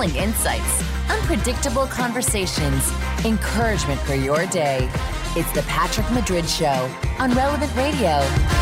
compelling insights, unpredictable conversations, encouragement for your day. It's the Patrick Madrid Show on Relevant Radio.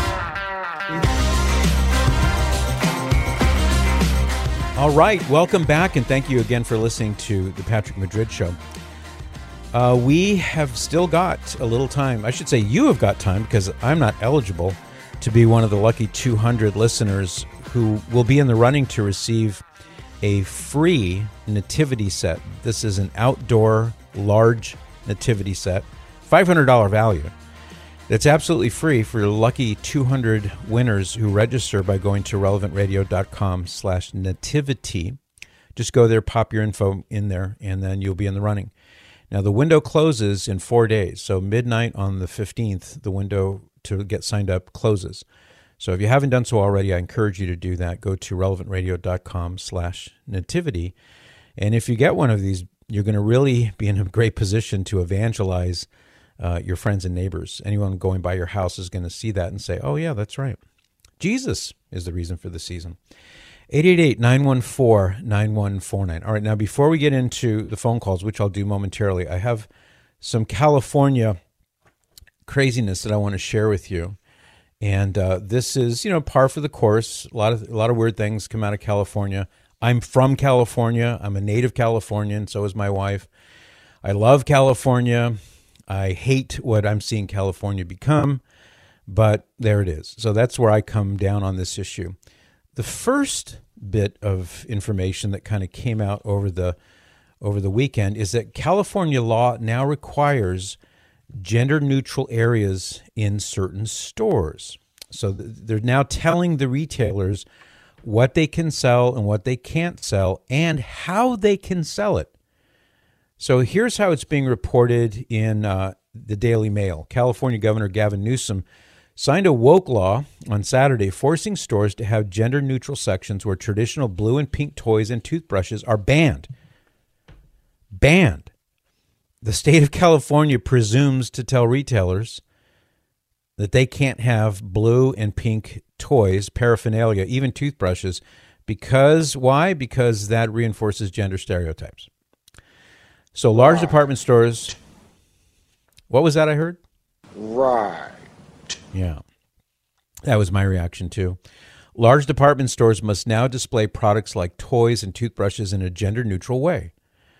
All right, welcome back, and thank you again for listening to the Patrick Madrid Show. We have still got a little time. I should say you have got time, because I'm not eligible to be one of the lucky 200 listeners who will be in the running to receive a free nativity set. This is an outdoor large nativity set, $500 value. It's absolutely free for lucky 200 winners who register by going to relevantradio.com/nativity. Just go there, pop your info in there, and then you'll be in the running. Now, the window closes in 4 days. So midnight on the 15th, the window to get signed up closes. So if you haven't done so already, I encourage you to do that. Go to relevantradio.com/nativity. And if you get one of these, you're going to really be in a great position to evangelize your friends and neighbors. Anyone going by your house is going to see that and say, oh, yeah, that's right. Jesus is the reason for the season. 888-914-9149. All right, now before we get into the phone calls, which I'll do momentarily, I have some California craziness that I want to share with you. And this is, par for the course. A lot of weird things come out of California. I'm from California. I'm a native Californian. So is my wife. I love California. I hate what I'm seeing California become, but there it is. So that's where I come down on this issue. The first bit of information that kind of came out over the weekend is that California law now requires gender-neutral areas in certain stores. So they're now telling the retailers what they can sell and what they can't sell and how they can sell it. So here's how it's being reported in the Daily Mail. California Governor Gavin Newsom signed a woke law on Saturday forcing stores to have gender-neutral sections where traditional blue and pink toys and toothbrushes are banned. Banned. The state of California presumes to tell retailers that they can't have blue and pink toys, paraphernalia, even toothbrushes, because why? Because that reinforces gender stereotypes. So large department stores, what was that I heard? Right. Yeah, that was my reaction too. Large department stores must now display products like toys and toothbrushes in a gender-neutral way.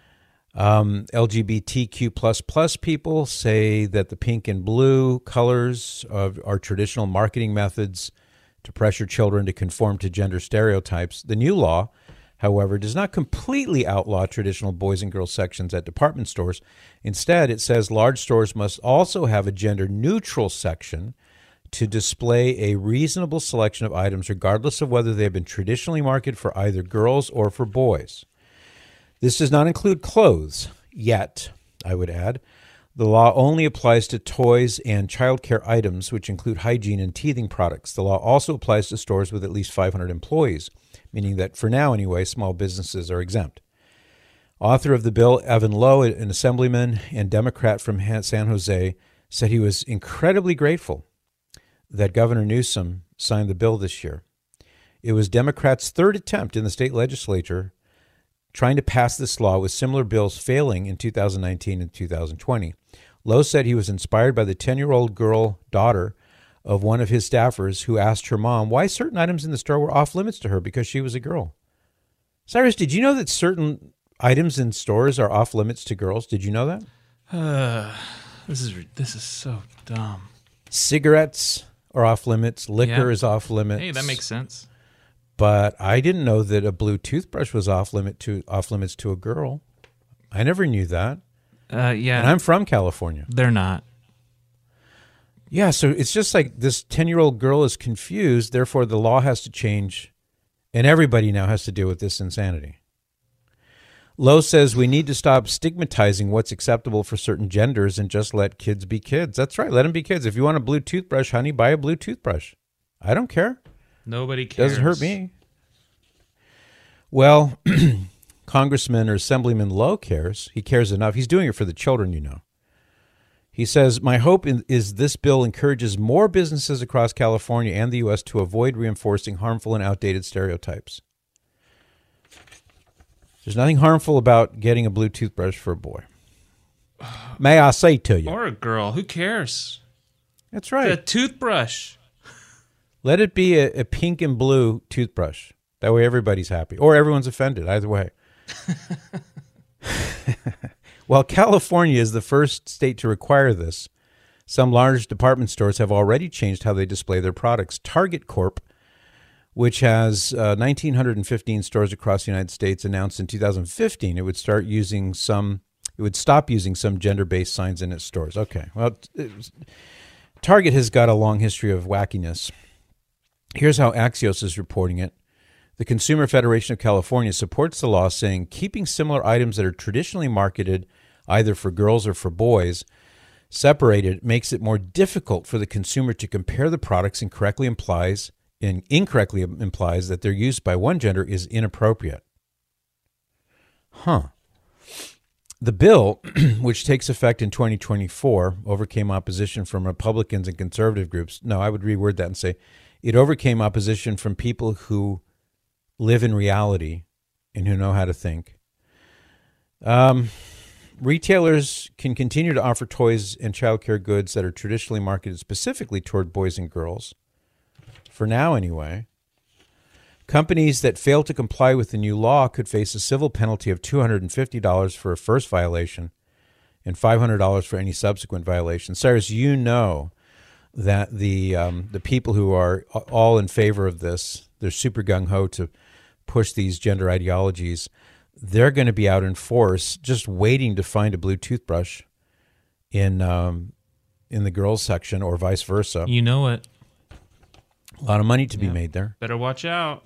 LGBTQ++ people say that the pink and blue colors are traditional marketing methods to pressure children to conform to gender stereotypes. The new law, however, does not completely outlaw traditional boys and girls sections at department stores. Instead, it says large stores must also have a gender-neutral section to display a reasonable selection of items, regardless of whether they have been traditionally marketed for either girls or for boys. This does not include clothes yet, I would add. The law only applies to toys and childcare items, which include hygiene and teething products. The law also applies to stores with at least 500 employees, meaning that for now anyway, small businesses are exempt. Author of the bill, Evan Lowe, an assemblyman and Democrat from San Jose, said he was incredibly grateful that Governor Newsom signed the bill this year. It was Democrats' third attempt in the state legislature trying to pass this law, with similar bills failing in 2019 and 2020. Lowe said he was inspired by the 10-year-old girl daughter of one of his staffers who asked her mom why certain items in the store were off limits to her because she was a girl. Cyrus, did you know that certain items in stores are off limits to girls? Did you know that? This is so dumb. Cigarettes are off limits. Liquor is off limits. Hey, that makes sense. But I didn't know that a blue toothbrush was off limits to a girl. I never knew that. Yeah. And I'm from California. They're not. Yeah, so it's just like this 10-year-old girl is confused, therefore the law has to change, and everybody now has to deal with this insanity. Lowe says we need to stop stigmatizing what's acceptable for certain genders and just let kids be kids. That's right, let them be kids. If you want a blue toothbrush, honey, buy a blue toothbrush. I don't care. Nobody cares. Doesn't hurt me. Well, Congressman or Assemblyman Lowe cares. He cares enough. He's doing it for the children, you know. He says, my hope is this bill encourages more businesses across California and the U.S. to avoid reinforcing harmful and outdated stereotypes. There's nothing harmful about getting a blue toothbrush for a boy. May I say to you? Or a girl. Who cares? That's right. A toothbrush. Let it be a pink and blue toothbrush. That way everybody's happy. Or everyone's offended. Either way. While California is the first state to require this, some large department stores have already changed how they display their products. Target Corp, which has 1,915 stores across the United States, announced in 2015 it would stop using some gender-based signs in its stores. Okay, well, Target has got a long history of wackiness. Here's how Axios is reporting it. The Consumer Federation of California supports the law, saying keeping similar items that are traditionally marketed either for girls or for boys separated makes it more difficult for the consumer to compare the products and incorrectly implies that their use by one gender is inappropriate. The bill, which takes effect in 2024, overcame opposition from Republicans and conservative groups. No, I would reword that and say it overcame opposition from people who live in reality and who know how to think. Retailers can continue to offer toys and childcare goods that are traditionally marketed specifically toward boys and girls. For now, anyway. Companies that fail to comply with the new law could face a civil penalty of $250 for a first violation and $500 for any subsequent violation. Cyrus, you know that the people who are all in favor of this, they're super gung-ho to push these gender ideologies, they're going to be out in force just waiting to find a blue toothbrush in the girls section or vice versa. You know it. A lot of money to be made there. Better watch out.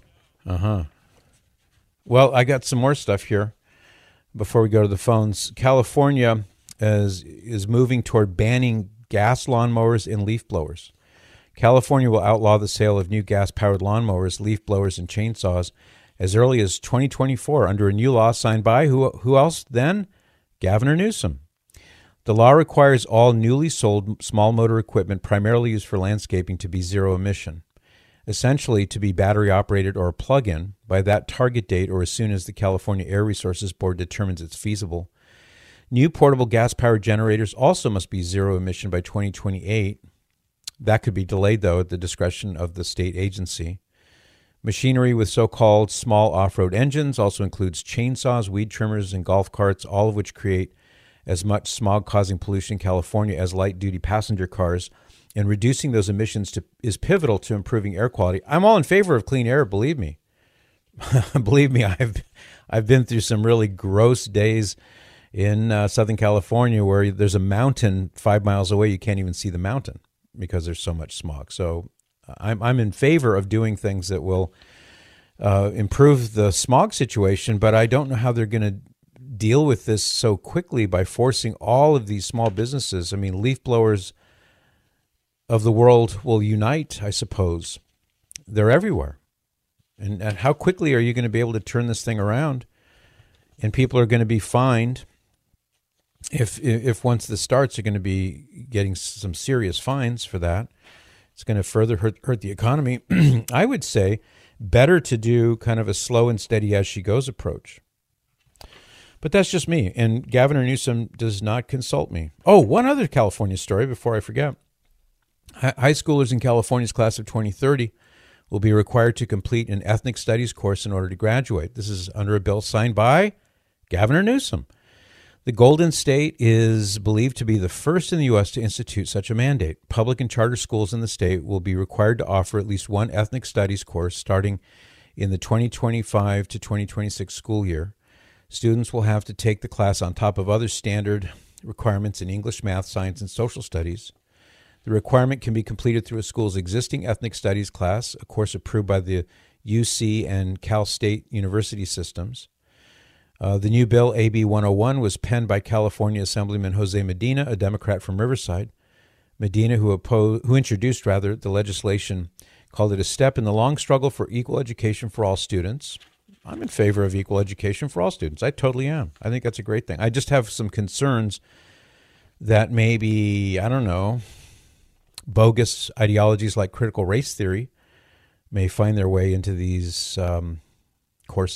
Well, I got some more stuff here before we go to the phones. California is moving toward banning gas lawnmowers and leaf blowers. California will outlaw the sale of new gas-powered lawnmowers, leaf blowers, and chainsaws as early as 2024 under a new law signed by who else then? Gavin Newsom. The law requires all newly sold small motor equipment primarily used for landscaping to be zero emission, essentially to be battery operated or a plug-in by that target date or as soon as the California Air Resources Board determines it's feasible. New portable gas-powered generators also must be zero emission by 2028. That could be delayed, though, at the discretion of the state agency. Machinery with so-called small off-road engines also includes chainsaws, weed trimmers, and golf carts, all of which create as much smog-causing pollution in California as light-duty passenger cars, and reducing those emissions is pivotal to improving air quality. I'm all in favor of clean air, believe me. Believe me, I've been through some really gross days in Southern California where there's a mountain 5 miles away. You can't even see the mountain because there's so much smog. So I'm in favor of doing things that will improve the smog situation, but I don't know how they're going to deal with this so quickly by forcing all of these small businesses. I mean, leaf blowers of the world will unite, I suppose. They're everywhere. And how quickly are you going to be able to turn this thing around? And people are going to be fined. If once this starts, you're going to be getting some serious fines for that. It's going to further hurt the economy. I would say better to do kind of a slow and steady as she goes approach. But that's just me. And Gavin Newsom does not consult me. Oh, one other California story before I forget. High schoolers in California's class of 2030 will be required to complete an ethnic studies course in order to graduate. This is under a bill signed by Gavin Newsom. The Golden State is believed to be the first in the U.S. to institute such a mandate. Public and charter schools in the state will be required to offer at least one ethnic studies course starting in the 2025 to 2026 school year. Students will have to take the class on top of other standard requirements in English, math, science, and social studies. The requirement can be completed through a school's existing ethnic studies class, a course approved by the UC and Cal State University systems. The new bill, AB 101, was penned by California Assemblyman Jose Medina, a Democrat from Riverside. Medina, who introduced the legislation, called it a step in the long struggle for equal education for all students. I'm in favor of equal education for all students. I totally am. I think that's a great thing. I just have some concerns that maybe, I don't know, bogus ideologies like critical race theory may find their way into these courses,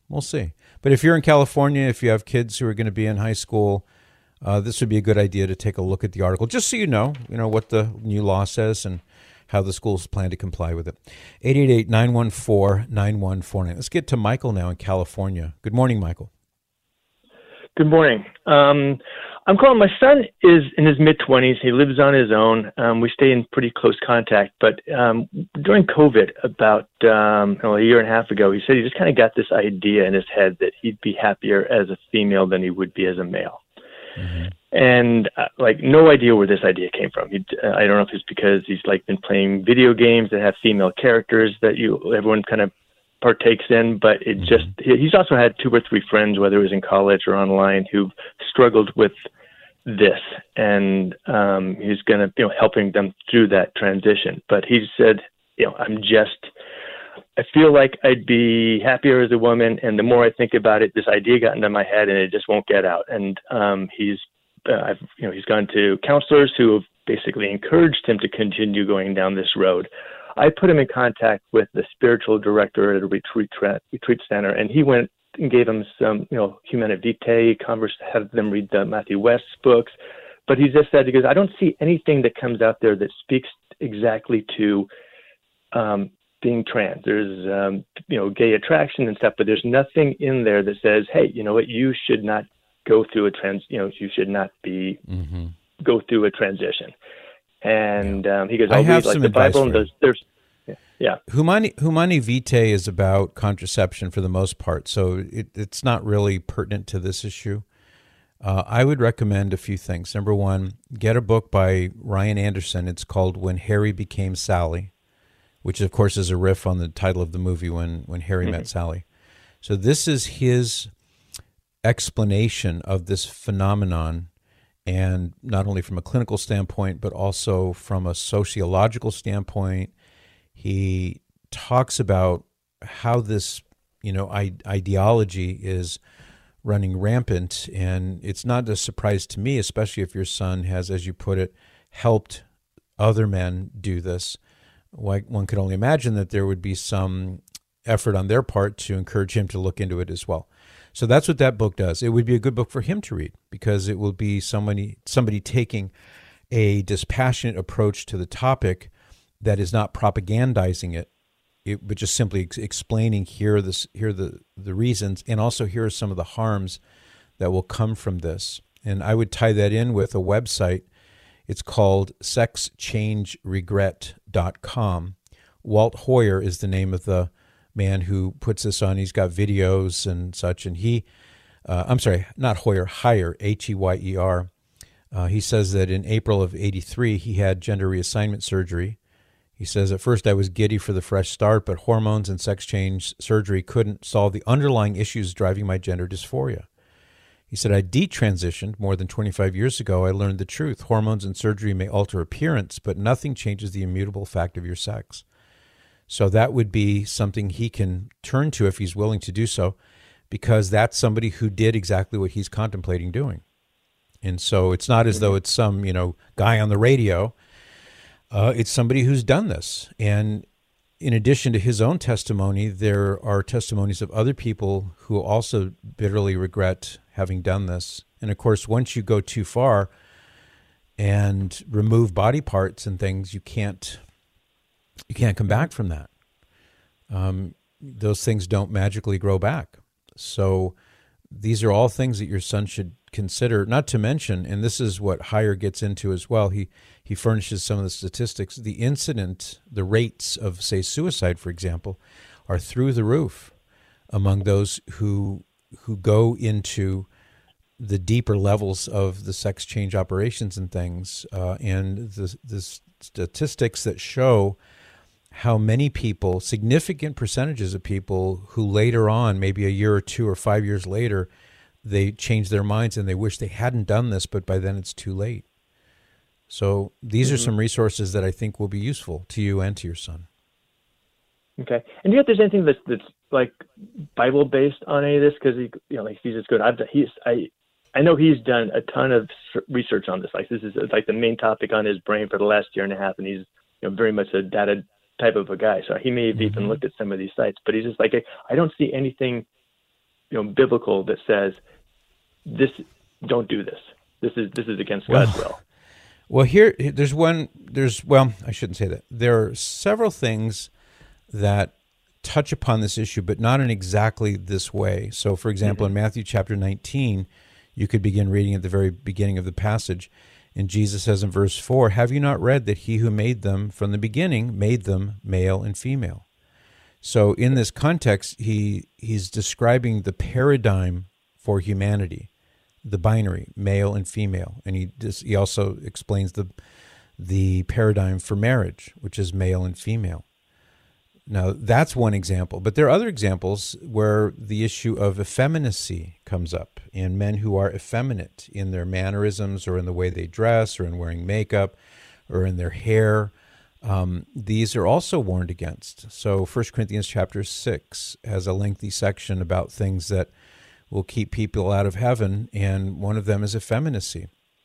We'll see. But if you're in California, if you have kids who are going to be in high school, this would be a good idea to take a look at the article, just so you know what the new law says and how the schools plan to comply with it. 888-914-9149. Let's get to Michael now in California. Good morning, Michael. Good morning. I'm calling. My son is in his mid-20s. He lives on his own. We stay in pretty close contact. But during COVID, about a year and a half ago, he said he just kind of got this idea in his head that he'd be happier as a female than he would be as a male. Mm-hmm. And no idea where this idea came from. I don't know if it's because he's been playing video games that have female characters that everyone kind of partakes in, but he's also had 2 or 3 friends, whether it was in college or online, who've struggled with this, and he's going to helping them through that transition. But he said, I feel like I'd be happier as a woman, and the more I think about it, this idea got into my head, and it just won't get out. And he's gone to counselors who have basically encouraged him to continue going down this road. I put him in contact with the spiritual director at a retreat center, and he went and gave him some, Humana Vitae, had them read the Matthew West's books. But he just said, I don't see anything that comes out there that speaks exactly to being trans. There's, gay attraction and stuff, but there's nothing in there that says, hey, you know what, you should not go through you should not be go through a transition. And he goes, I have some the advice Bible, and there's Humani Vitae is about contraception for the most part, so it's not really pertinent to this issue. I would recommend a few things. Number one, get a book by Ryan Anderson. It's called When Harry Became Sally, which of course is a riff on the title of the movie When Harry Met Sally. So this is his explanation of this phenomenon, and not only from a clinical standpoint, but also from a sociological standpoint. He talks about how this, ideology is running rampant, and it's not a surprise to me, especially if your son has, as you put it, helped other men do this. One could only imagine that there would be some effort on their part to encourage him to look into it as well. So that's what that book does. It would be a good book for him to read, because it will be somebody taking a dispassionate approach to the topic that is not propagandizing it, but just simply explaining here are the reasons, and also here are some of the harms that will come from this. And I would tie that in with a website. It's called sexchangeregret.com. Walt Hoyer is the name of the man who puts this on. He's got videos and such, and not Hoyer, Heyer, Heyer. He says that in April of 1983, he had gender reassignment surgery. He says, at first I was giddy for the fresh start, but hormones and sex change surgery couldn't solve the underlying issues driving my gender dysphoria. He said, I detransitioned more than 25 years ago. I learned the truth. Hormones and surgery may alter appearance, but nothing changes the immutable fact of your sex. So that would be something he can turn to if he's willing to do so, because that's somebody who did exactly what he's contemplating doing. And so it's not as though it's some, guy on the radio. It's somebody who's done this. And in addition to his own testimony, there are testimonies of other people who also bitterly regret having done this. And of course, once you go too far and remove body parts and things, you can't come back from that. Those things don't magically grow back. So these are all things that your son should consider, not to mention, and this is what Heyer gets into as well, he furnishes some of the statistics. The rates of, say, suicide, for example, are through the roof among those who go into the deeper levels of the sex change operations and things, and the statistics that show how many people, significant percentages of people who later on, maybe a year or 2 or 5 years later, they change their minds and they wish they hadn't done this, but by then it's too late. So these are some resources that I think will be useful to you and to your son. Okay. And do you know if there's anything that's like Bible based on any of this? Because he's just good. I know he's done a ton of research on this. Like, this is like the main topic on his brain for the last year and a half, and he's very much a data type of a guy. So he may have even looked at some of these sites, but he's just like, I don't see anything biblical that says this, don't do this. This is against God's will. Well, I shouldn't say that. There are several things that touch upon this issue, but not in exactly this way. So, for example, in Matthew chapter 19, you could begin reading at the very beginning of the passage, and Jesus says in verse 4, "Have you not read that he who made them from the beginning made them male and female?" So in this context, he's describing the paradigm for humanity, the binary, male and female. And he also explains the paradigm for marriage, which is male and female. Now, that's one example. But there are other examples where the issue of effeminacy comes up, and men who are effeminate in their mannerisms or in the way they dress or in wearing makeup or in their hair. These are also warned against. So 1 Corinthians chapter 6 has a lengthy section about things that will keep people out of heaven, and one of them is effeminacy.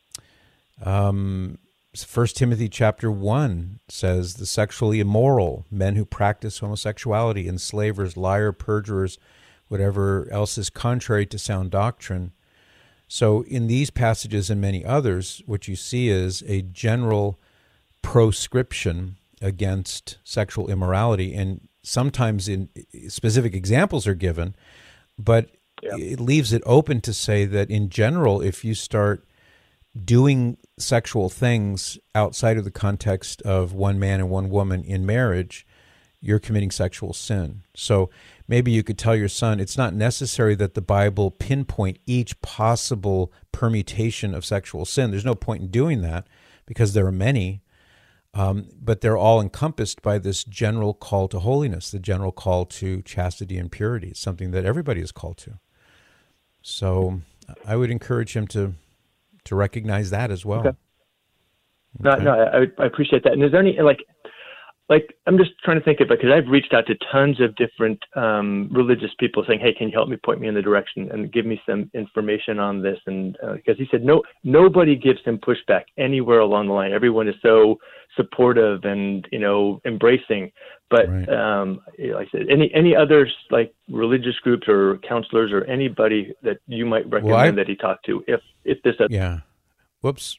1 Timothy chapter 1 says the sexually immoral, men who practice homosexuality, enslavers, liar, perjurers, whatever else is contrary to sound doctrine. So in these passages and many others, what you see is a general proscription against sexual immorality, and sometimes in specific examples are given, but it leaves it open to say that in general, if you start doing sexual things outside of the context of one man and one woman in marriage, you're committing sexual sin. So maybe you could tell your son, it's not necessary that the Bible pinpoint each possible permutation of sexual sin. There's no point in doing that because there are many, but they're all encompassed by this general call to holiness, the general call to chastity and purity. It's something that everybody is called to. So I would encourage him to recognize that as well. Okay. No, I appreciate that. And is there any, like I'm just trying to think of it, because I've reached out to tons of different religious people saying, hey, can you help me, point me in the direction and give me some information on this? And because he said, nobody gives him pushback anywhere along the line. Everyone is so supportive and, embracing. But like I said, any others, like religious groups or counselors or anybody that you might recommend that he talk to if this... Yeah. Whoops.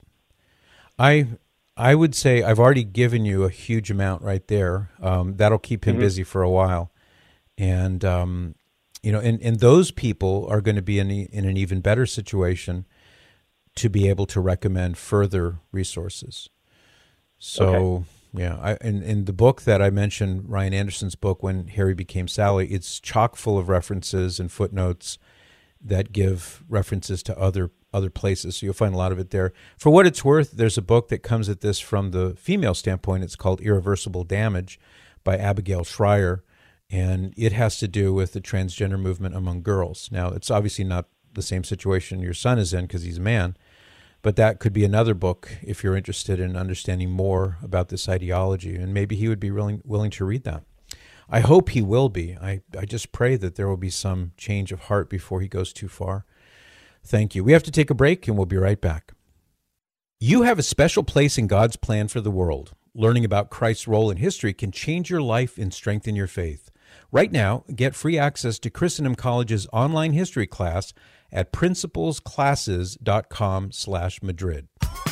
I would say I've already given you a huge amount right there. That'll keep him busy for a while. And, and those people are going to be in an even better situation to be able to recommend further resources. So, in the book that I mentioned, Ryan Anderson's book, When Harry Became Sally, it's chock full of references and footnotes that give references to other places. So you'll find a lot of it there. For what it's worth, there's a book that comes at this from the female standpoint. It's called Irreversible Damage by Abigail Schreier, and it has to do with the transgender movement among girls. Now, it's obviously not the same situation your son is in because he's a man, but that could be another book if you're interested in understanding more about this ideology, and maybe he would be willing to read that. I hope he will be. I just pray that there will be some change of heart before he goes too far. Thank you. We have to take a break, and we'll be right back. You have a special place in God's plan for the world. Learning about Christ's role in history can change your life and strengthen your faith. Right now, get free access to Christendom College's online history class at principlesclasses.com/Madrid.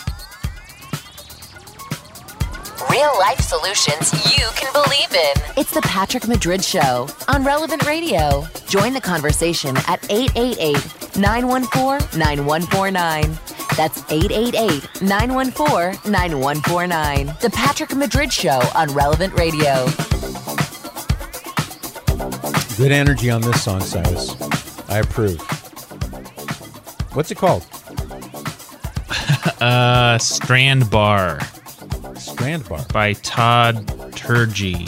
Real-life solutions you can believe in. It's the Patrick Madrid Show on Relevant Radio. Join the conversation at 888-914-9149. That's 888-914-9149. The Patrick Madrid Show on Relevant Radio. Good energy on this song, Cyrus. I approve. What's it called? Strand Bar. Strand Bar. By Todd Turgey.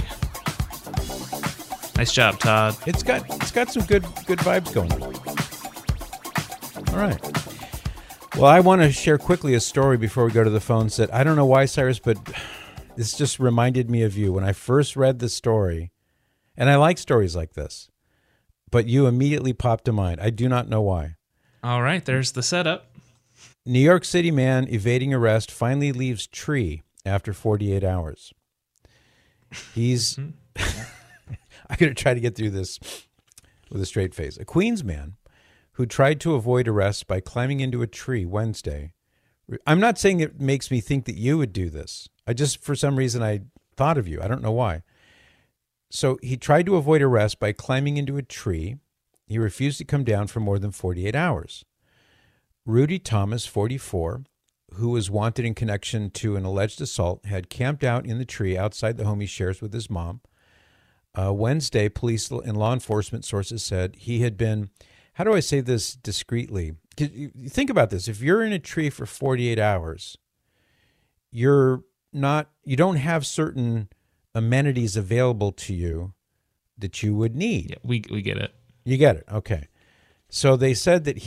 Nice job, Todd. It's got some good vibes going on. All right. Well, I want to share quickly a story before we go to the phones that I don't know why, Cyrus, but this just reminded me of you. When I first read the story, and I like stories like this, but you immediately popped to mind. I do not know why. All right, there's the setup. New York City man evading arrest finally leaves tree after 48 hours. He's... I'm going to try to get through this. with a straight face. A Queens man who tried to avoid arrest by climbing into a tree Wednesday. I'm not saying it makes me think that you would do this. I just, for some reason, I thought of you. I don't know why. So he tried to avoid arrest by climbing into a tree. He refused to come down for more than 48 hours. Rudy Thomas, 44, who was wanted in connection to an alleged assault, had camped out in the tree outside the home he shares with his mom. Wednesday, police and law enforcement sources said he had been, how do I say this discreetly? Think about this. If you're in a tree for 48 hours, you don't have certain amenities available to you that you would need. Yeah, we get it. You get it. Okay. So they said that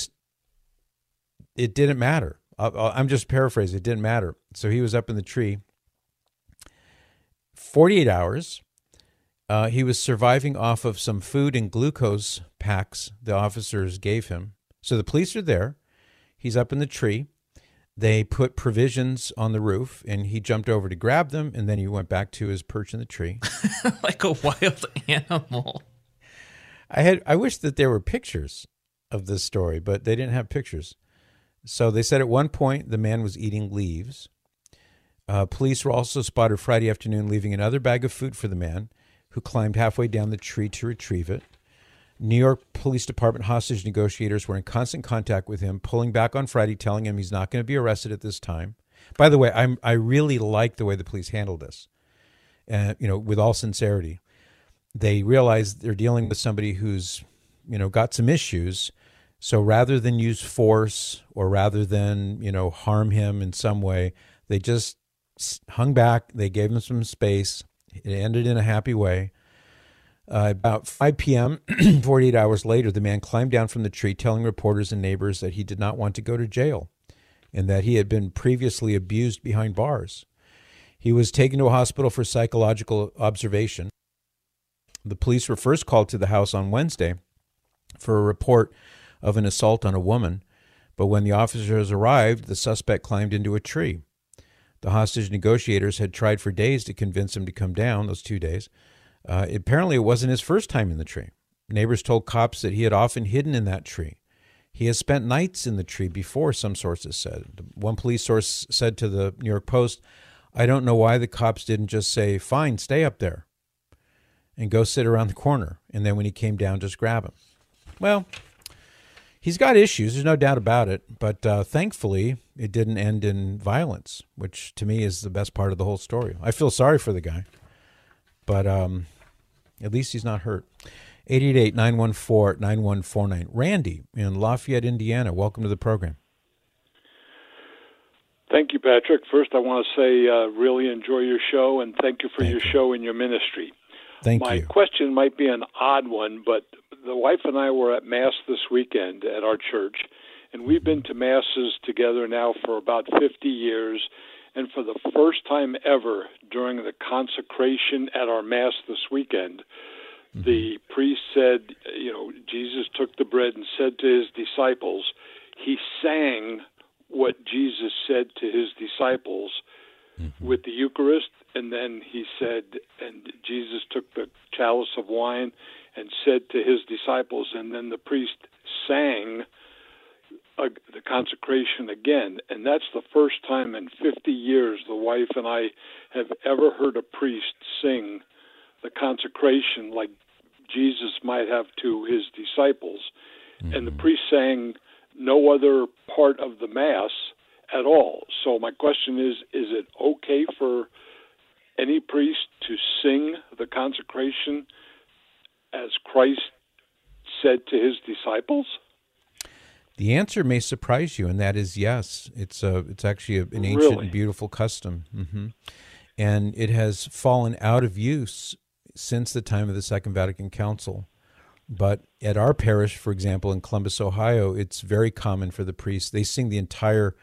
it didn't matter. I'm just paraphrasing. It didn't matter. So he was up in the tree 48 hours. He was surviving off of some food and glucose packs the officers gave him. So the police are there. He's up in the tree. They put provisions on the roof, and he jumped over to grab them, and then he went back to his perch in the tree. Like a wild animal. I wish that there were pictures of this story, but they didn't have pictures. So they said at one point the man was eating leaves. Police were also spotted Friday afternoon leaving another bag of food for the man, who climbed halfway down the tree to retrieve it. New York Police Department hostage negotiators were in constant contact with him, pulling back on Friday, telling him he's not going to be arrested at this time. By the way, I really like the way the police handled this, with all sincerity. They realized they're dealing with somebody who's, got some issues. So rather than use force or rather than, harm him in some way, they just hung back. They gave him some space. It ended in a happy way. About 5 p.m., 48 hours later, the man climbed down from the tree, telling reporters and neighbors that he did not want to go to jail and that he had been previously abused behind bars. He was taken to a hospital for psychological observation. The police were first called to the house on Wednesday for a report of an assault on a woman, but when the officers arrived, the suspect climbed into a tree. The hostage negotiators had tried for days to convince him to come down, those 2 days. Apparently, it wasn't his first time in the tree. Neighbors told cops that he had often hidden in that tree. He has spent nights in the tree before, some sources said. One police source said to the New York Post, "I don't know why the cops didn't just say, 'Fine, stay up there,' and go sit around the corner, and then when he came down, just grab him." Well, he's got issues, there's no doubt about it, but thankfully it didn't end in violence, which to me is the best part of the whole story. I feel sorry for the guy, but at least he's not hurt. 888-914-9149. Randy in Lafayette, Indiana, welcome to the program. Thank you, Patrick. First, I want to say really enjoy your show, and thank you for your show and your ministry. Thank you. My question might be an odd one, but the wife and I were at Mass this weekend at our church, and we've been to Masses together now for about 50 years, and for the first time ever during the consecration at our Mass this weekend, the priest said, Jesus took the bread and said to his disciples, he sang what Jesus said to his disciples with the Eucharist, and then he said, and Jesus took the chalice of wine and said to his disciples, and then the priest sang the consecration again. And that's the first time in 50 years the wife and I have ever heard a priest sing the consecration like Jesus might have to his disciples. And the priest sang no other part of the Mass at all. So my question is it okay for any priest to sing the consecration as Christ said to his disciples? The answer may surprise you, and that is yes. It's actually an ancient and beautiful custom. And it has fallen out of use since the time of the Second Vatican Council. But at our parish, for example, in Columbus, Ohio, it's very common for the priests. They sing the entire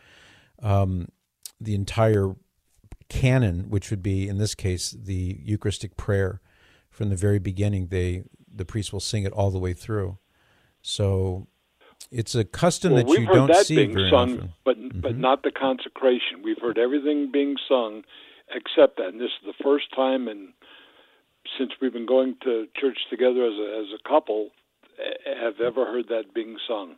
canon, which would be, in this case, the Eucharistic prayer. From the very beginning, the priest will sing it all the way through. So it's a custom that you don't see very often. But not the consecration. We've heard everything being sung except that. And this is the first time since we've been going to church together as a couple have ever heard that being sung.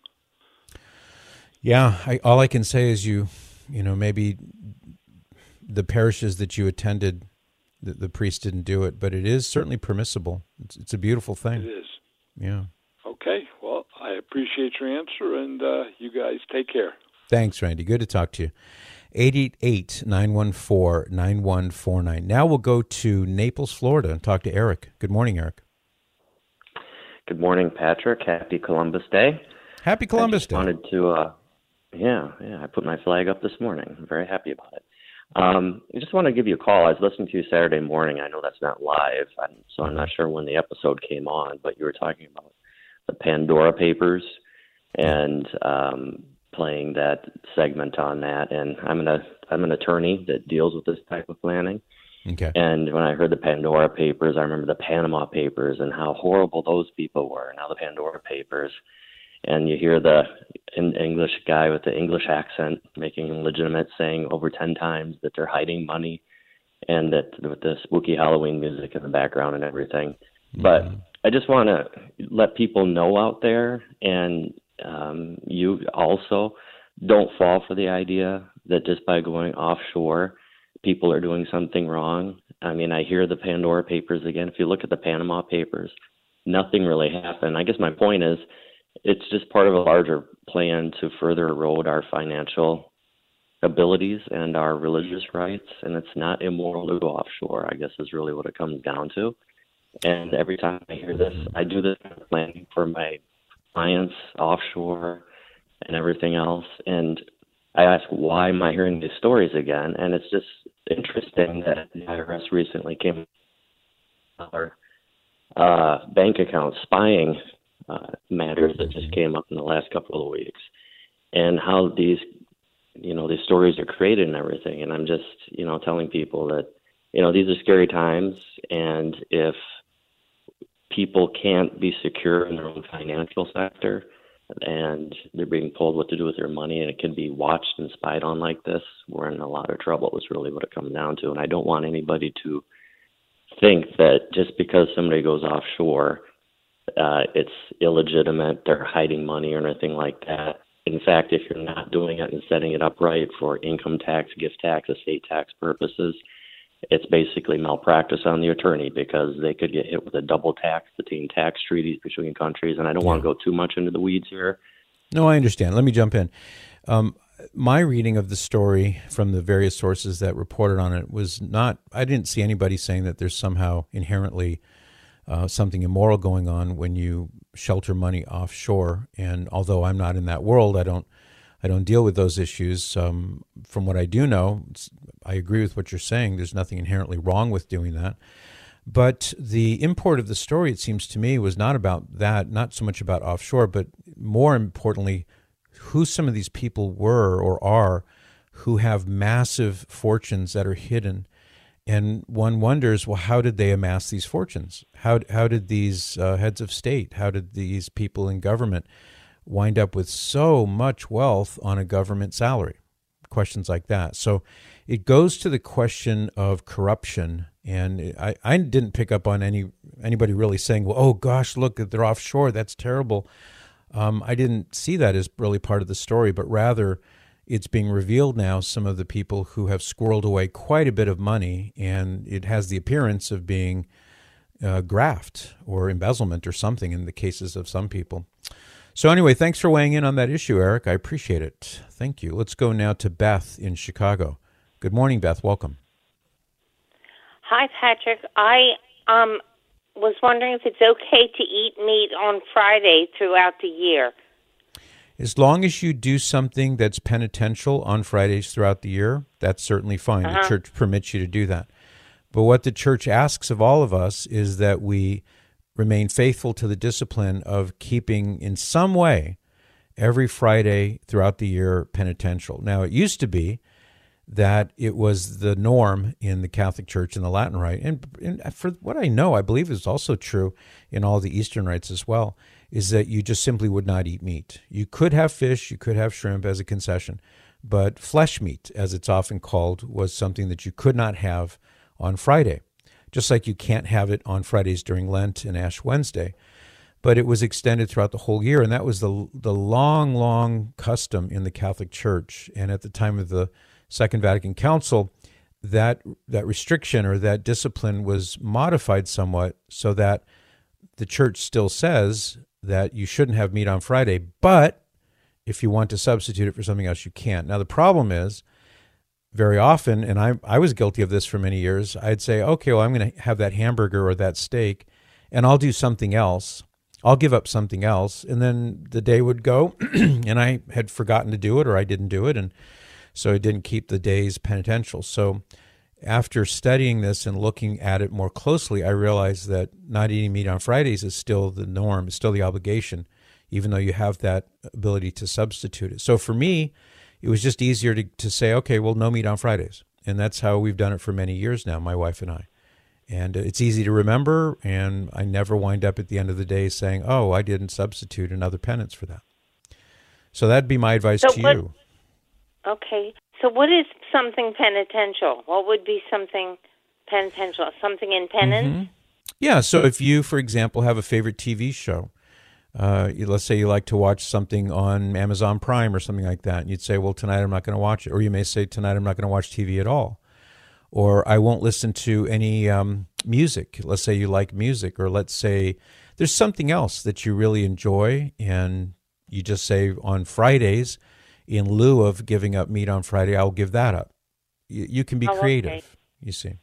Yeah, all I can say is maybe the parishes that you attended, the priest didn't do it, but it is certainly permissible. It's a beautiful thing. It is. Yeah. Okay. Well, I appreciate your answer, and you guys take care. Thanks, Randy. Good to talk to you. 888-914-9149. Now we'll go to Naples, Florida, and talk to Eric. Good morning, Eric. Good morning, Patrick. Happy Columbus Day. Happy Columbus Day. I wanted to, I put my flag up this morning. I'm very happy about it. I just want to give you a call. I was listening to you Saturday morning. I know that's not live, so I'm not sure when the episode came on, but you were talking about the Pandora Papers and playing that segment on that. And I'm an attorney that deals with this type of planning. Okay. And when I heard the Pandora Papers, I remember the Panama Papers and how horrible those people were. Now the Pandora Papers. And you hear the English guy with the English accent making legitimate, saying over 10 times that they're hiding money, and that with the spooky Halloween music in the background and everything. Mm-hmm. But I just want to let people know out there, and you also don't fall for the idea that just by going offshore, people are doing something wrong. I mean, I hear the Pandora Papers again. If you look at the Panama Papers, nothing really happened. I guess my point is, it's just part of a larger plan to further erode our financial abilities and our religious rights, and it's not immoral to go offshore, I guess is really what it comes down to. And every time I hear this, I do this kind of planning for my clients offshore and everything else, and I ask, why am I hearing these stories again? And it's just interesting that the IRS recently came our bank account spying matters that just came up in the last couple of weeks, and how these stories are created and everything. And I'm just, telling people that, these are scary times, and if people can't be secure in their own financial sector and they're being told what to do with their money, and it can be watched and spied on like this, we're in a lot of trouble is really what it comes down to. And I don't want anybody to think that just because somebody goes offshore, it's illegitimate, they're hiding money or anything like that. In fact, if you're not doing it and setting it up right for income tax, gift tax, estate tax purposes, it's basically malpractice on the attorney, because they could get hit with a double tax between tax treaties between countries. And I don't want to go too much into the weeds here. No, I understand. Let me jump in. My reading of the story from the various sources that reported on it was not, I didn't see anybody saying that there's somehow inherently something immoral going on when you shelter money offshore. And although I'm not in that world, I don't deal with those issues. From what I do know, I agree with what you're saying. There's nothing inherently wrong with doing that. But the import of the story, it seems to me, was not about that, not so much about offshore, but more importantly, who some of these people were or are who have massive fortunes that are hidden. And one wonders, well, how did they amass these fortunes? How did these heads of state, how did these people in government wind up with so much wealth on a government salary? Questions like that. So it goes to the question of corruption. And I didn't pick up on anybody really saying, well, oh gosh, look, they're offshore, that's terrible. I didn't see that as really part of the story, but rather it's being revealed now, some of the people who have squirreled away quite a bit of money, and it has the appearance of being graft or embezzlement or something in the cases of some people. So anyway, thanks for weighing in on that issue, Eric. I appreciate it. Thank you. Let's go now to Beth in Chicago. Good morning, Beth. Welcome. Hi, Patrick. I was wondering if it's okay to eat meat on Friday throughout the year. As long as you do something that's penitential on Fridays throughout the year, that's certainly fine. The church permits you to do that. But what the church asks of all of us is that we remain faithful to the discipline of keeping in some way every Friday throughout the year penitential. Now, it used to be that it was the norm in the Catholic Church and the Latin Rite, and for what I know, I believe is also true in all the Eastern rites as well, is that you just simply would not eat meat. You could have fish, you could have shrimp as a concession, but flesh meat, as it's often called, was something that you could not have on Friday, just like you can't have it on Fridays during Lent and Ash Wednesday. but it was extended throughout the whole year, and that was the long, long custom in the Catholic Church. And at the time of the Second Vatican Council, that restriction or that discipline was modified somewhat so that the Church still says that you shouldn't have meat on Friday, but if you want to substitute it for something else, you can't. Now, the problem is, very often, and I was guilty of this for many years, I'd say, okay, well, I'm going to have that hamburger or that steak, and I'll do something else. I'll give up something else, and then the day would go, and I had forgotten to do it, or I didn't do it, and so I didn't keep the days penitential. So after studying this and looking at it more closely, I realized that not eating meat on Fridays is still the norm, is still the obligation, even though you have that ability to substitute it. So for me, it was just easier to say, okay, well, no meat on Fridays. And that's how we've done it for many years now, my wife and I. And it's easy to remember, and I never wind up at the end of the day saying, oh, I didn't substitute another penance for that. So that'd be my advice to you. Okay. So what is something penitential? What would be something penitential? Something in penance? Mm-hmm. Yeah, so if you, for example, have a favorite TV show, let's say you like to watch something on Amazon Prime or something like that, and you'd say, well, tonight I'm not going to watch it. Or you may say, tonight I'm not going to watch TV at all. Or I won't listen to any music. Let's say you like music, or let's say there's something else that you really enjoy, and you just say on Fridays, in lieu of giving up meat on Friday, I'll give that up. You can be creative, okay. You see.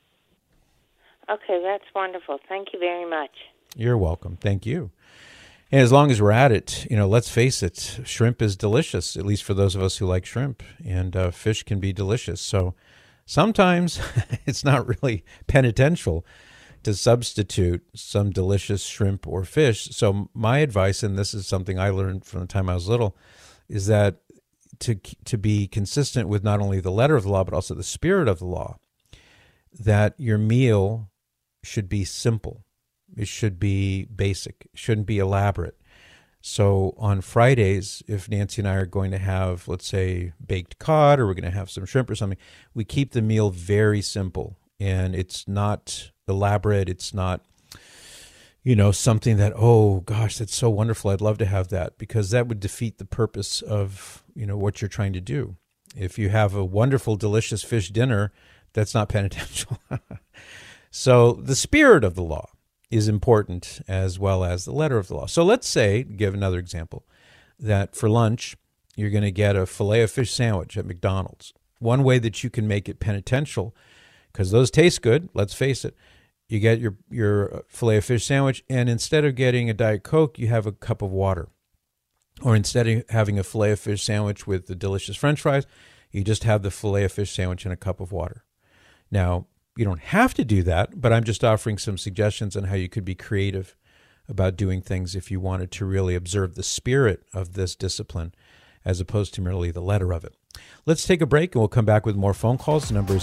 Okay, that's wonderful. Thank you very much. You're welcome. Thank you. And as long as we're at it, let's face it, shrimp is delicious, at least for those of us who like shrimp, and fish can be delicious. So sometimes it's not really penitential to substitute some delicious shrimp or fish. So my advice, and this is something I learned from the time I was little, is that to be consistent with not only the letter of the law, but also the spirit of the law, that your meal should be simple. It should be basic. It shouldn't be elaborate. So on Fridays, if Nancy and I are going to have, let's say, baked cod, or we're going to have some shrimp or something, we keep the meal very simple. And it's not elaborate. It's not, something that, oh, gosh, that's so wonderful. I'd love to have that, because that would defeat the purpose of, what you're trying to do. If you have a wonderful, delicious fish dinner, that's not penitential. So the spirit of the law is important as well as the letter of the law. So let's say, give another example, that for lunch, you're going to get a Filet-O-Fish sandwich at McDonald's. One way that you can make it penitential, because those taste good, let's face it, you get your Filet-O-Fish sandwich, and instead of getting a Diet Coke, you have a cup of water. Or instead of having a Filet-O-Fish sandwich with the delicious French fries, you just have the Filet-O-Fish sandwich and a cup of water. Now, you don't have to do that, but I'm just offering some suggestions on how you could be creative about doing things if you wanted to really observe the spirit of this discipline as opposed to merely the letter of it. Let's take a break, and we'll come back with more phone calls. The number is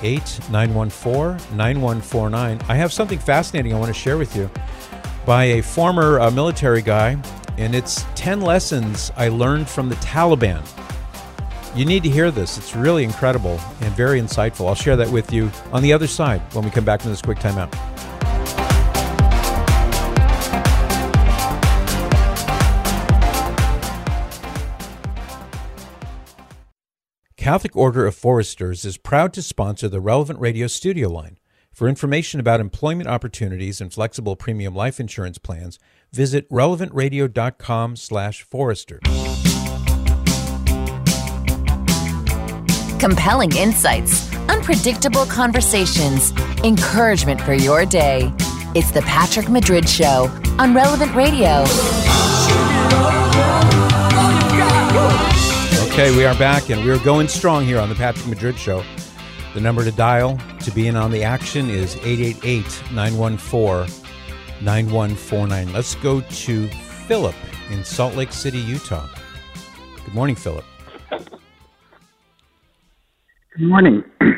888-914-9149. I have something fascinating I want to share with you by a former military guy, and it's 10 lessons I learned from the Taliban. You need to hear this. It's really incredible and very insightful. I'll share that with you on the other side when we come back from this quick timeout. Catholic Order of Foresters is proud to sponsor the Relevant Radio studio line. For information about employment opportunities and flexible premium life insurance plans, visit relevantradio.com/forester. Compelling insights, unpredictable conversations, encouragement for your day. It's the Patrick Madrid Show on Relevant Radio. Okay, we are back, and we're going strong here on the Patrick Madrid Show. The number to dial to be in on the action is 888-914-9149. Let's go to Philip in Salt Lake City, Utah. Good morning, Philip. Good morning.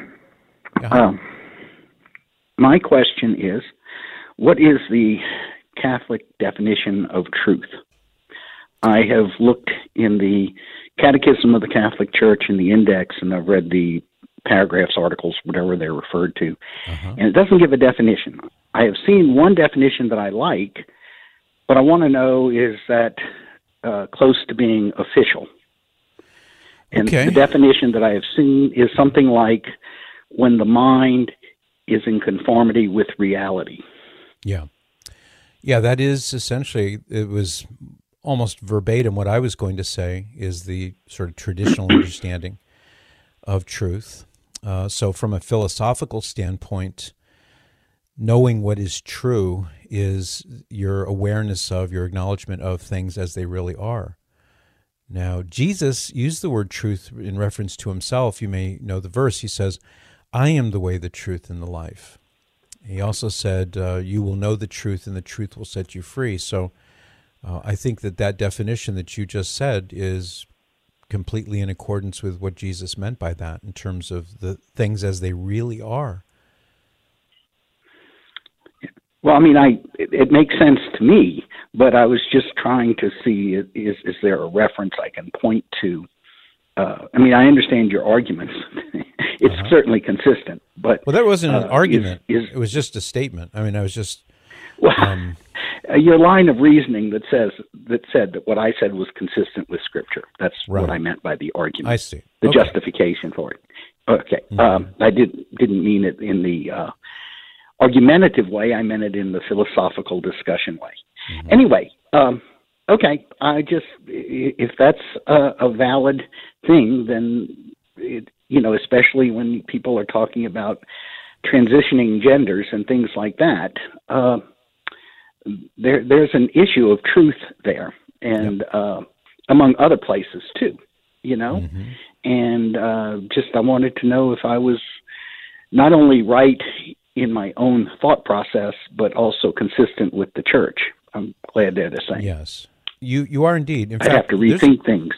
My question is, what is the Catholic definition of truth? I have looked in the Catechism of the Catholic Church in the index, and I've read the paragraphs, articles, whatever they're referred to, and it doesn't give a definition. I have seen one definition that I like, what I want to know is that close to being official. And Okay. the definition that I have seen is something like when the mind is in conformity with reality. Yeah. Yeah, that is essentially, it was almost verbatim what I was going to say is the sort of traditional understanding of truth. So from a philosophical standpoint, knowing what is true is your awareness of, your acknowledgement of things as they really are. Now, Jesus used the word truth in reference to himself. You may know the verse. He says, I am the way, the truth, and the life. He also said, you will know the truth, and the truth will set you free. So I think that definition that you just said is completely in accordance with what Jesus meant by that in terms of the things as they really are. Well, I mean, it makes sense to me, but I was just trying to see, is there a reference I can point to? I mean, I understand your arguments. It's certainly consistent, but... Well, that wasn't an argument. It was just a statement. I mean, I was just... Well, your line of reasoning that said that what I said was consistent with Scripture. That's Right. what I meant by the argument. I see. The Okay. justification for it. Okay. I didn't mean it in the argumentative way. I meant it in the philosophical discussion way. Anyway, okay. If that's a valid thing, then especially when people are talking about transitioning genders and things like that, there's an issue of truth there, and among other places too. And I wanted to know if I was not only right in my own thought process, but also consistent with the church. I'm glad they're the same. Yes, you are indeed. In I fact, have to rethink things.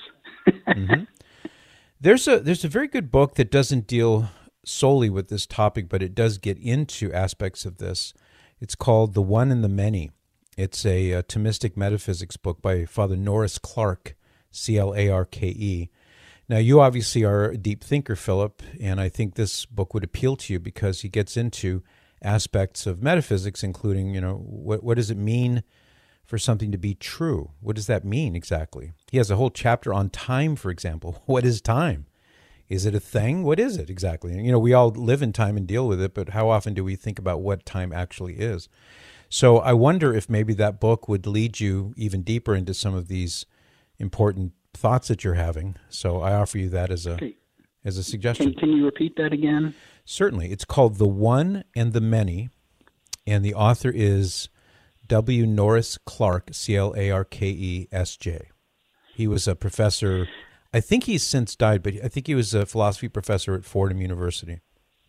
There's a very good book that doesn't deal solely with this topic, but it does get into aspects of this. It's called The One and the Many. It's a Thomistic metaphysics book by Father Norris Clarke, Clarke. Now, you obviously are a deep thinker, Philip, and I think this book would appeal to you because he gets into aspects of metaphysics, including, what does it mean for something to be true? What does that mean exactly? He has a whole chapter on time, for example. What is time? Is it a thing? What is it exactly? We all live in time and deal with it, but how often do we think about what time actually is? So I wonder if maybe that book would lead you even deeper into some of these important thoughts that you're having. So I offer you that as a suggestion. Can you repeat that again? Certainly. It's called The One and the Many, and the author is W. Norris Clarke, Clarkesj. He was a professor, I think he's since died, but I think he was a philosophy professor at Fordham University.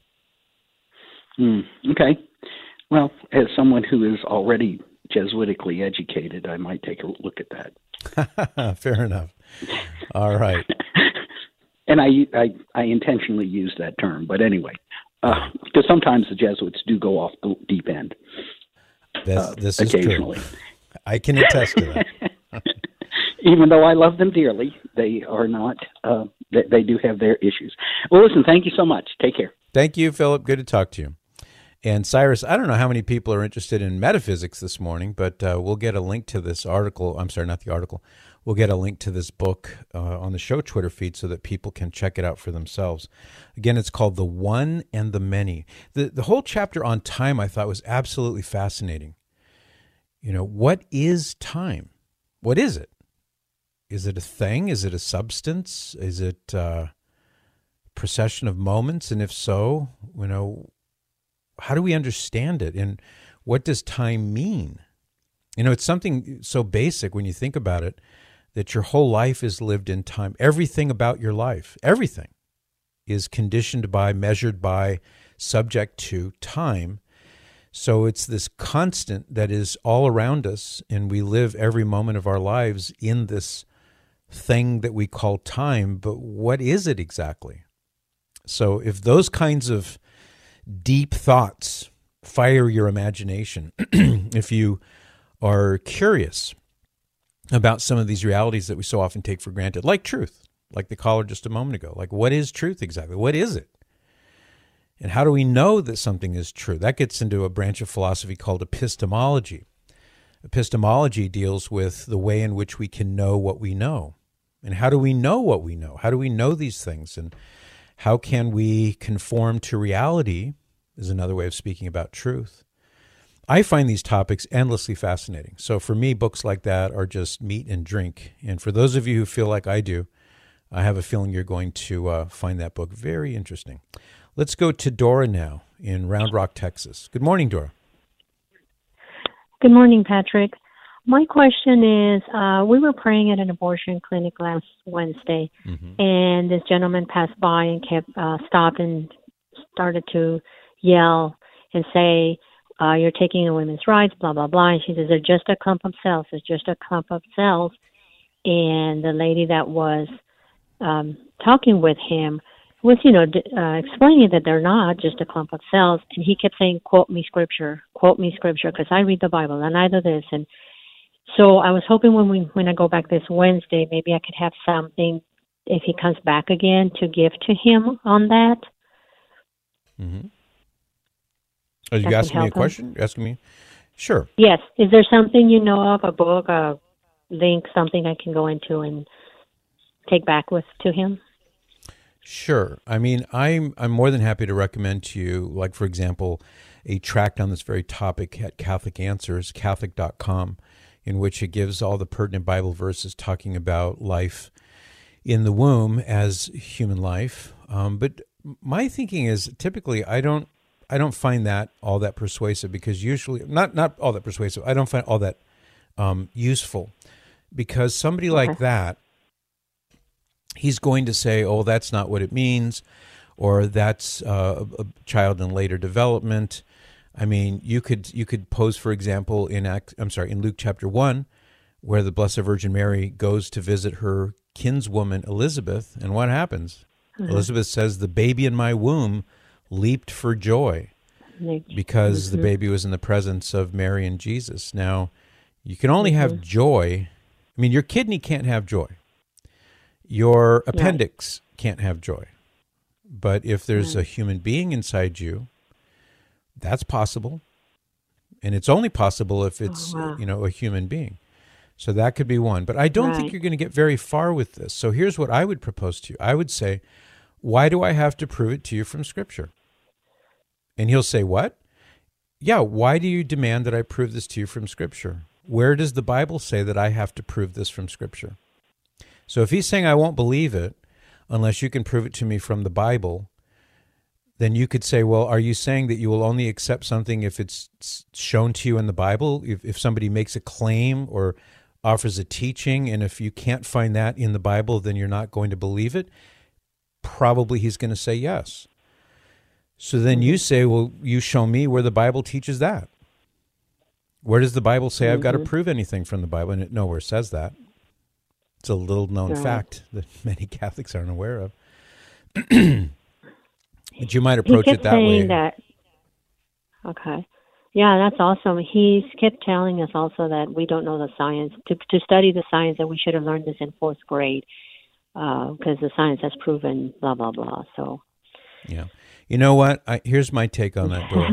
Okay. Well, as someone who is already Jesuitically educated, I might take a look at that. Fair enough. All right. And I intentionally use that term, but anyway, because sometimes the Jesuits do go off the deep end. This is occasionally. true. I can attest to that. Even though I love them dearly, they are not. They do have their issues. Well, listen. Thank you so much. Take care. Thank you, Philip. Good to talk to you. And Cyrus, I don't know how many people are interested in metaphysics this morning, but we'll get a link to this article. I'm sorry, not the article. We'll get a link to this book on the show Twitter feed so that people can check it out for themselves. Again, it's called The One and the Many. The whole chapter on time I thought was absolutely fascinating. What is time? What is it? Is it a thing? Is it a substance? Is it a procession of moments? And if so, how do we understand it? And what does time mean? It's something so basic when you think about it, that your whole life is lived in time. Everything about your life, everything is conditioned by, measured by, subject to time. So it's this constant that is all around us, and we live every moment of our lives in this thing that we call time. But what is it exactly? So if those kinds of deep thoughts fire your imagination, if you are curious about some of these realities that we so often take for granted, like truth, like the caller just a moment ago, like what is truth exactly? What is it? And how do we know that something is true? That gets into a branch of philosophy called epistemology. Epistemology deals with the way in which we can know what we know. And how do we know what we know? How do we know these things? And how can we conform to reality is another way of speaking about truth. I find these topics endlessly fascinating. So for me, books like that are just meat and drink. And for those of you who feel like I do, I have a feeling you're going to find that book very interesting. Let's go to Dora now in Round Rock, Texas. Good morning, Dora. Good morning, Patrick. My question is, we were praying at an abortion clinic last Wednesday, and this gentleman passed by and stopped and started to yell and say, you're taking a women's rights, blah, blah, blah. And she says, they're just a clump of cells. It's just a clump of cells. And the lady that was talking with him was, explaining that they're not just a clump of cells. And he kept saying, quote me scripture, because I read the Bible and I do this. And so I was hoping when I go back this Wednesday, maybe I could have something, if he comes back again, to give to him on that. Mm-hmm. Are you asking me a question? You're asking me? Sure. Yes. Is there something you know of, a book, a link, something I can go into and take back to him? Sure. I mean, I'm more than happy to recommend to you, like, for example, a tract on this very topic at Catholic Answers, Catholic.com, in which it gives all the pertinent Bible verses talking about life in the womb as human life. But my thinking is typically I don't find that all that persuasive, because usually, not all that persuasive, I don't find all that useful, because somebody like that, he's going to say, oh, that's not what it means, or that's a child in later development. I mean, you could pose, for example, in Luke chapter 1, where the Blessed Virgin Mary goes to visit her kinswoman Elizabeth, and what happens? Mm-hmm. Elizabeth says, the baby in my womb leaped for joy, because the baby was in the presence of Mary and Jesus. Now, you can only have joy. I mean, your kidney can't have joy. Your appendix can't have joy. But if there's a human being inside you, that's possible. And it's only possible if it's, a human being. So that could be one. But I don't think you're going to get very far with this. So here's what I would propose to you. I would say, why do I have to prove it to you from Scripture? And he'll say, what? Yeah, why do you demand that I prove this to you from Scripture? Where does the Bible say that I have to prove this from Scripture? So if he's saying I won't believe it unless you can prove it to me from the Bible, then you could say, well, are you saying that you will only accept something if it's shown to you in the Bible? If somebody makes a claim or offers a teaching, and if you can't find that in the Bible, then you're not going to believe it? Probably he's going to say yes. So then you say, well, you show me where the Bible teaches that. Where does the Bible say I've got to prove anything from the Bible? And it nowhere says that. It's a little-known fact that many Catholics aren't aware of. But you might approach it that way. Okay. Yeah, that's awesome. He's kept telling us also that we don't know the science. To study the science, that we should have learned this in 4th grade, because the science has proven blah, blah, blah. So, yeah. You know what? Here's my take on that, Dora.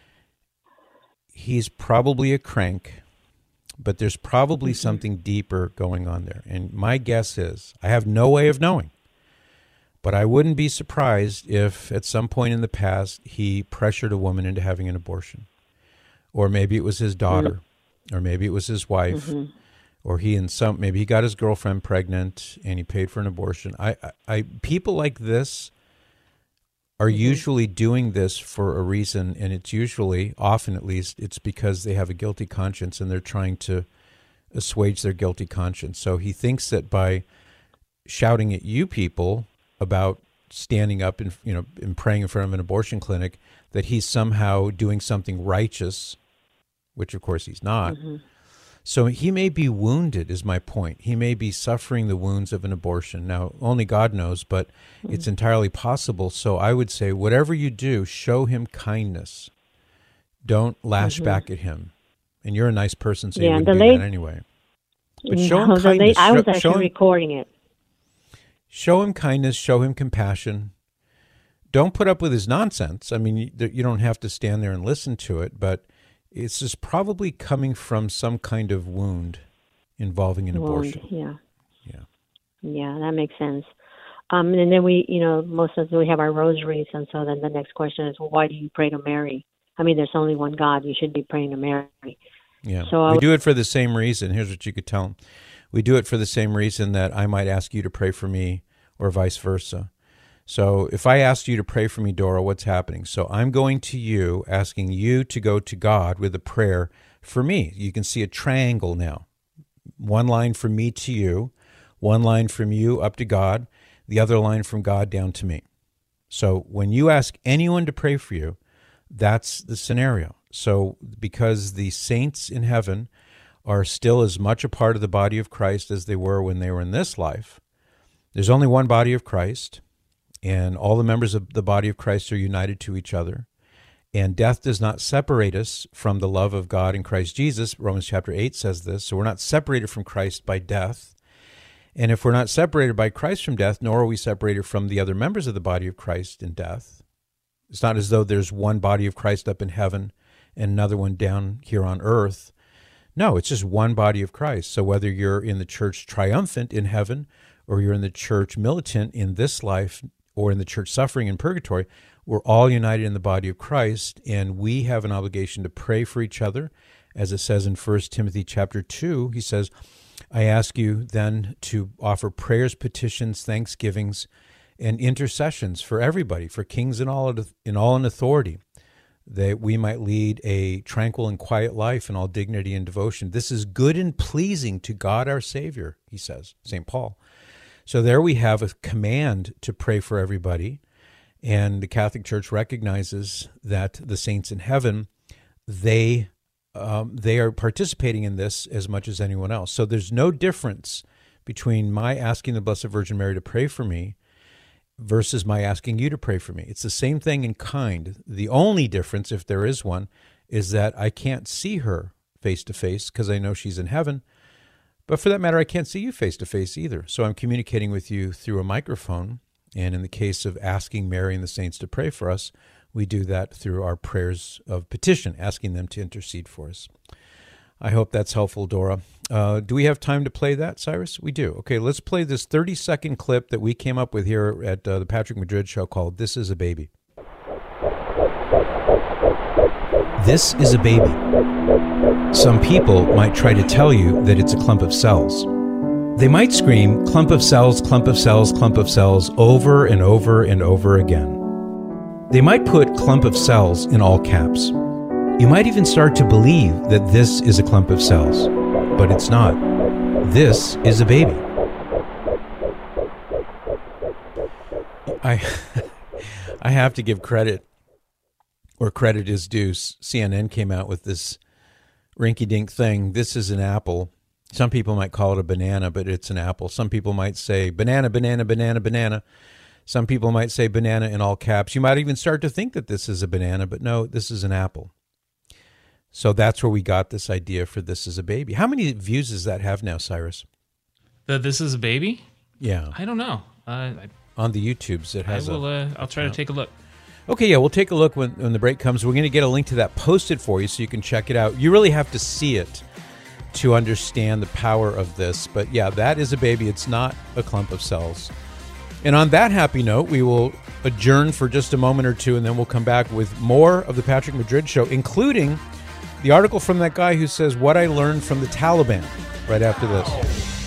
He's probably a crank, but there's probably something deeper going on there. And my guess is, I have no way of knowing, but I wouldn't be surprised if at some point in the past he pressured a woman into having an abortion. Or maybe it was his daughter, or maybe it was his wife, or maybe he got his girlfriend pregnant and he paid for an abortion. People like this are usually doing this for a reason, and it's usually, often at least, it's because they have a guilty conscience and they're trying to assuage their guilty conscience. So he thinks that by shouting at you people about standing up and praying in front of an abortion clinic, that he's somehow doing something righteous, which of course he's not. So he may be wounded, is my point. He may be suffering the wounds of an abortion. Now, only God knows, but it's entirely possible. So I would say, whatever you do, show him kindness. Don't lash back at him. And you're a nice person, so you wouldn't do that anyway. But show him kindness. I was actually recording it. Show him kindness, show him compassion. Don't put up with his nonsense. I mean, you don't have to stand there and listen to it, but It's just probably coming from some kind of wound involving an abortion. Yeah. Yeah. Yeah, that makes sense. And then we, most of us, we have our rosaries. And so then the next question is, well, why do you pray to Mary? I mean, there's only one God. You should be praying to Mary. Yeah. So we do it for the same reason. Here's what you could tell them. We do it for the same reason that I might ask you to pray for me or vice versa. So if I asked you to pray for me, Dora, what's happening? So I'm going to you, asking you to go to God with a prayer for me. You can see a triangle now. One line from me to you, one line from you up to God, the other line from God down to me. So when you ask anyone to pray for you, that's the scenario. So because the saints in heaven are still as much a part of the body of Christ as they were when they were in this life, there's only one body of Christ, and all the members of the body of Christ are united to each other. And death does not separate us from the love of God in Christ Jesus. Romans chapter 8 says this. So we're not separated from Christ by death. And if we're not separated by Christ from death, nor are we separated from the other members of the body of Christ in death. It's not as though there's one body of Christ up in heaven and another one down here on earth. No, it's just one body of Christ. So whether you're in the church triumphant in heaven, or you're in the church militant in this life, or in the church suffering in purgatory, we're all united in the body of Christ, and we have an obligation to pray for each other. As it says in 1 Timothy chapter 2, he says, I ask you then to offer prayers, petitions, thanksgivings, and intercessions for everybody, for kings and all in authority, that we might lead a tranquil and quiet life in all dignity and devotion. This is good and pleasing to God our Savior, he says, St. Paul. So there we have a command to pray for everybody, and the Catholic Church recognizes that the saints in heaven, they are participating in this as much as anyone else. So there's no difference between my asking the Blessed Virgin Mary to pray for me versus my asking you to pray for me. It's the same thing in kind. The only difference, if there is one, is that I can't see her face to face because I know she's in heaven. But for that matter, I can't see you face to face either. So I'm communicating with you through a microphone. And in the case of asking Mary and the saints to pray for us, we do that through our prayers of petition, asking them to intercede for us. I hope that's helpful, Dora. Do we have time to play that, Cyrus? We do. Okay, let's play this 30-second clip that we came up with here at the Patrick Madrid Show called This is a Baby. This is a baby. Some people might try to tell you that it's a clump of cells. They might scream, clump of cells, clump of cells, clump of cells, over and over and over again. They might put clump of cells in all caps. You might even start to believe that this is a clump of cells, but it's not. This is a baby. I have to give credit where credit is due. CNN came out with this rinky-dink thing. This is an apple. Some people might call it a banana, but it's an apple. Some people might say banana, banana, banana, banana. Some people might say banana in all caps. You might even start to think that this is a banana, but no, this is an apple. So that's where we got this idea for This is a Baby. How many views does that have now, Cyrus? This is a baby? Yeah. I don't know. On the YouTubes, it has I'll try to take a look. Okay, yeah, we'll take a look when the break comes. We're going to get a link to that posted for you so you can check it out. You really have to see it to understand the power of this. But yeah, that is a baby. It's not a clump of cells. And on that happy note, we will adjourn for just a moment or two, and then we'll come back with more of the Patrick Madrid Show, including the article from that guy who says what I learned from the Taliban right after this.